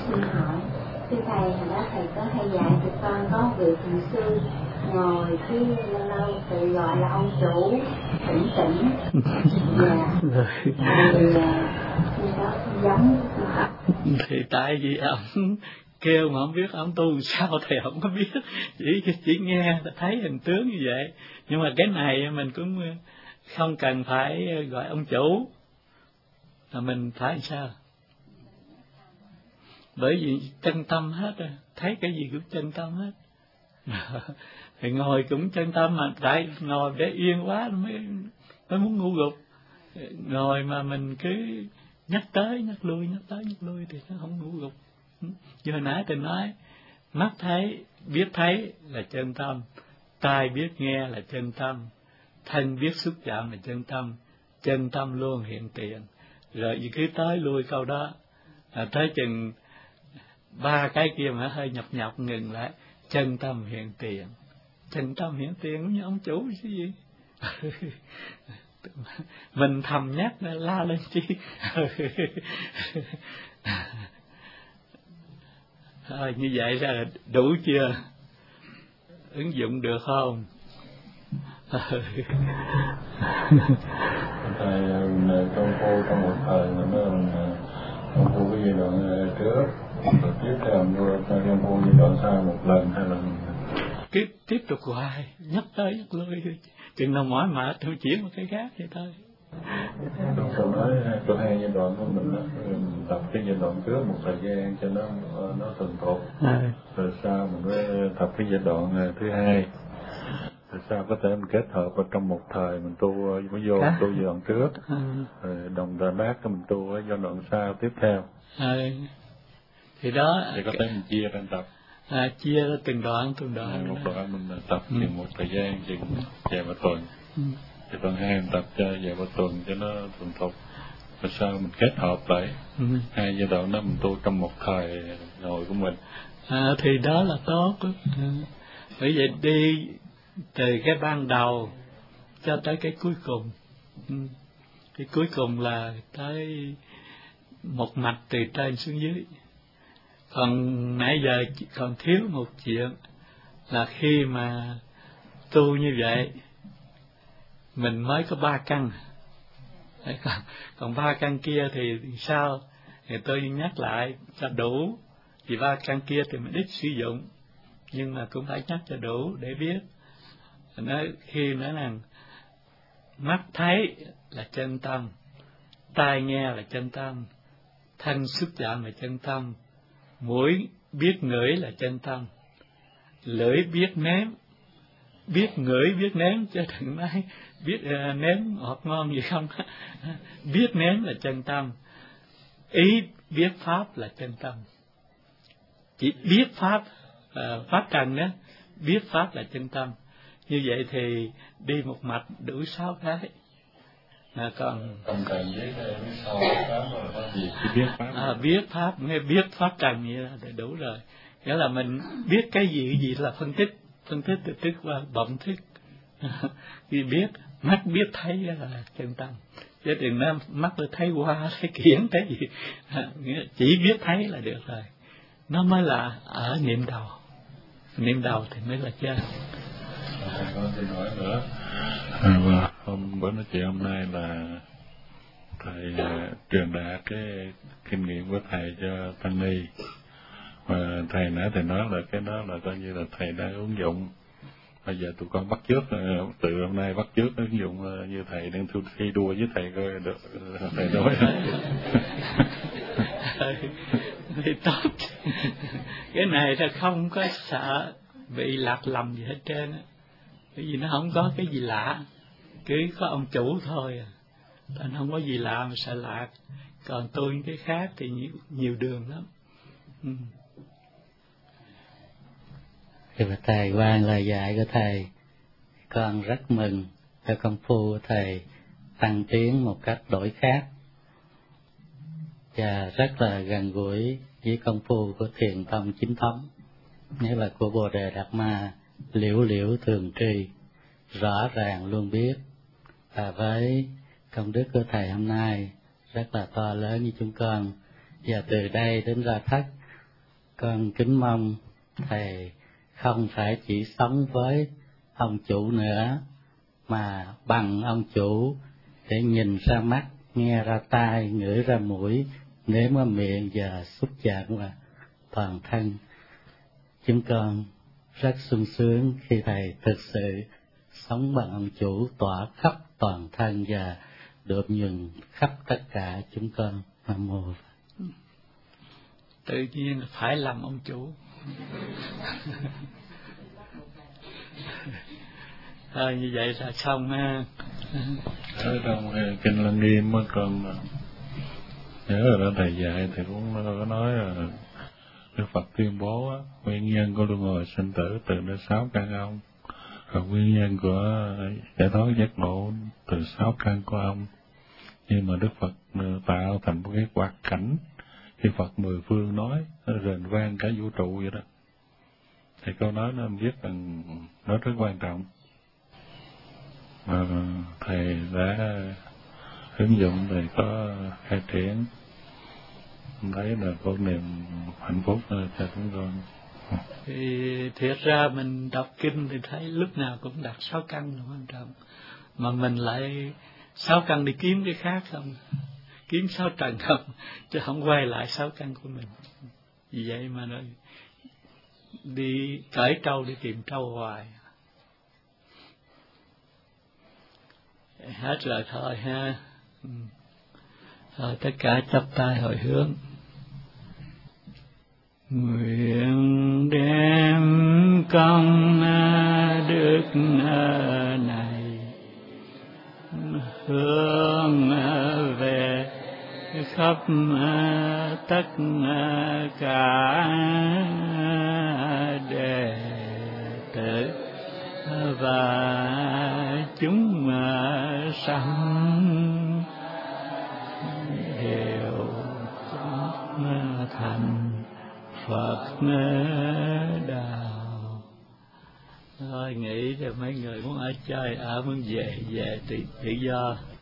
xin hỏi, thưa thầy, hồi đó thầy có hay dạy tụi con có việc thiền sư ngồi cái lâu lâu tự gọi là ông chủ tỉnh tỉnh. Dạ. Thì đó giống. Thì tại vì ông kêu mà không biết ông tu sao thì không có biết, chỉ nghe thấy hình tướng như vậy. Nhưng mà cái này mình cũng không cần phải gọi ông chủ, mà mình phải sao? Bởi vì chân tâm hết rồi, thấy cái gì cũng chân tâm hết. Thì ngồi cũng chân tâm, mà tại ngồi để yên quá mới muốn ngu gục. Ngồi mà mình cứ nhắc tới nhắc lui thì nó không ngủ gục. Như hồi nãy tôi nói, mắt thấy biết thấy là chân tâm, tai biết nghe là chân tâm, thân biết xúc chạm là chân tâm luôn hiện tiền. Rồi cứ tới lui câu đó, tới chừng 3 cái kia mà hơi nhập ngừng lại, chân tâm hiện tiền. Chân tâm hiện tiền cũng như ông chủ chứ gì. Mình thầm nhắc la lên chi. Thôi như vậy là đủ chưa? Ứng dụng được không? Thầy công phu trong một thời công phu cái giai đoạn trước, rồi tiếp theo công phu giai đoạn sau một lần hay là cứ tiếp tục hoài, nhắc tới nhắc lui, chừng nào mỏi mệt tôi chuyển một cái khác vậy thôi. Tôi nói tôi hay giai đoạn của mình đó, mình tập cái giai đoạn trước một thời gian cho nó thuần thục, rồi sau mình mới tập cái giai đoạn thứ hai, rồi sau có thể mình kết hợp vào trong một thời mình tu mới vô tu giai đoạn trước, rồi đồng thời bác mình tu ở giai đoạn sau tiếp theo. Thì đó thì có thể mình chia ra tập. Chia ra từng đoạn. Một đoạn mình tập chừng một thời gian chừng vài ba tuần. Thì phần 2 mình tập cho vài ba tuần cho nó thuần thục. Rồi sau mình kết hợp lại 2 giai đoạn đó mình tu trong một thời ngồi của mình. Thì đó là tốt. Bởi vậy đi từ cái ban đầu cho tới cái cuối cùng. Cái cuối cùng là tới một mạch từ trên xuống dưới. Còn nãy giờ còn thiếu một chuyện là khi mà tu như vậy mình mới có 3 căn, còn 3 căn kia thì sao? Thì tôi nhắc lại cho đủ, vì 3 căn kia thì mình ít sử dụng, nhưng mà cũng phải nhắc cho đủ để biết. Khi nói rằng mắt thấy là chân tâm, tai nghe là chân tâm, thân xúc chạm là chân tâm, mũi biết ngửi là chân tâm, lưỡi biết nếm, biết ngửi biết nếm, chứ đừng nói biết nếm ngọt ngon gì không. Biết nếm là chân tâm, ý biết pháp là chân tâm. Chỉ biết pháp, pháp trần đó, biết pháp là chân tâm. Như vậy thì đi một mạch đủ 6 cái. Còn không cần biết sau pháp là gì, chỉ biết pháp. Biết pháp, nghe biết pháp trần như là đủ rồi. Nghĩa là mình biết cái gì là phân tích từ tức qua vọng thức. Vì biết mắt biết thấy là chân tâm, chứ đừng nói mắt tôi thấy qua thấy kiển thấy gì. Chỉ biết thấy là được rồi, nó mới là ở niệm đầu thì mới là chân. Con xin hỏi nữa, bữa nói chuyện hôm nay là thầy truyền đạt cái kinh nghiệm của thầy cho tăng ni, và thầy nãy thầy nói là cái đó là coi như là thầy đang ứng dụng. Bây giờ tụi con bắt chước, từ hôm nay bắt chước ứng dụng như thầy đang thi đua với thầy coi được thầy nói. Thì tốt. Cái này là không có sợ bị lạc lầm gì hết trơn á, bởi vì nó không có cái gì lạ, cứ có ông chủ thôi, nên không có gì lạ mà sợ lạc. Còn tôi những cái khác thì nhiều đường lắm. Thì thầy qua lời dạy của thầy, con rất mừng cho công phu của thầy tăng tiến một cách đổi khác và rất là gần gũi với công phu của thiền tông chính thống, nghĩa là của Bồ Đề Đạt Ma, liễu liễu thường trì, rõ ràng luôn biết. Và với công đức của thầy hôm nay rất là to lớn như chúng con, và từ đây đến ra thất Con kính mong Thầy không phải chỉ sống với ông chủ nữa, mà bằng ông chủ để nhìn ra mắt, nghe ra tai, ngửi ra mũi, nếm qua miệng và xúc chạm qua toàn thân. Chúng con rất sung sướng khi Thầy thực sự sống bằng ông chủ, tỏa khắp toàn thân và được nhuần khắp tất cả chúng con. Nam mô. Tự nhiên phải làm ông chủ. Như vậy là xong ha. Ở trong kinh Lăng Nghiêm còn nhớ rồi đó, Thầy dạy Thầy cũng có nói là Đức Phật tuyên bố nguyên nhân của luân hồi sinh tử từ nơi 6 căn ông, và nguyên nhân của giải thoát giác ngộ từ 6 căn của ông. Nhưng mà Đức Phật tạo thành một cái quạt cảnh, khi Phật mười phương nói, nó rền vang cả vũ trụ vậy đó. Thì câu nói nó biết rằng nó rất quan trọng. Mà Thầy đã ứng dụng thì có khai triển, thấy là có niềm hạnh phúc cho chúng con. Thì thiệt ra mình đọc kinh thì thấy lúc nào cũng đặt 6 căn là quan trọng, mà mình lại 6 căn đi kiếm cái khác không, kiếm 6 trần không, chứ không quay lại 6 căn của mình. Vì vậy mà nó đi cởi trâu đi tìm trâu hoài. Hết rồi thôi ha. Rồi tất cả chắp tay hồi hướng. Nguyện đem công đức này hướng về khắp tất cả đệ tử và chúng sanh hiểu thành Phật đạo. Thôi nghỉ rồi, mấy người muốn ở chơi ở, muốn về tự do.